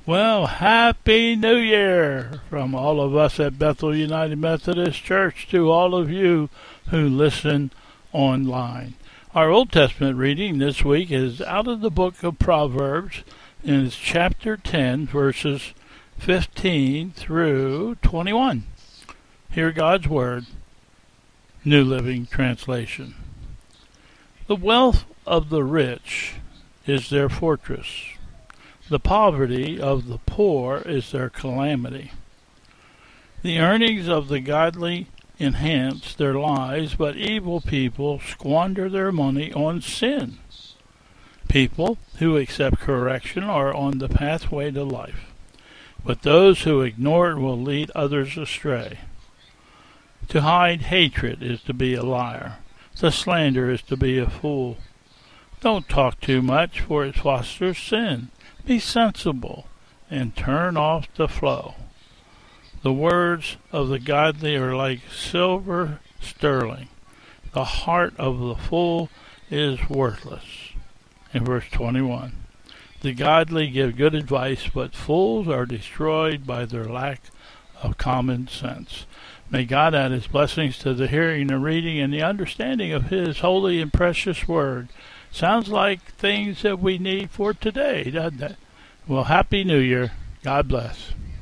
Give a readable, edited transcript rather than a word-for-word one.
Well, Happy New Year from all of us at Bethel United Methodist Church to all of you who listen online. Our Old Testament reading this week is out of the book of Proverbs, and it's chapter 10, verses 15 through 21. Hear God's Word, New Living Translation. The wealth of the rich is their fortress. The poverty of the poor is their calamity. The earnings of the godly enhance their lives, but evil people squander their money on sin. People who accept correction are on the pathway to life, but those who ignore it will lead others astray. To hide hatred is to be a liar. To slander is to be a fool. Don't talk too much, for it fosters sin. Be sensible and turn off the flow. The words of the godly are like silver sterling. The heart of the fool is worthless. In verse 21, the godly give good advice, but fools are destroyed by their lack of common sense. May God add His blessings to the hearing and reading and the understanding of His holy and precious Word. Sounds like things that we need for today, doesn't it? Well, Happy New Year. God bless.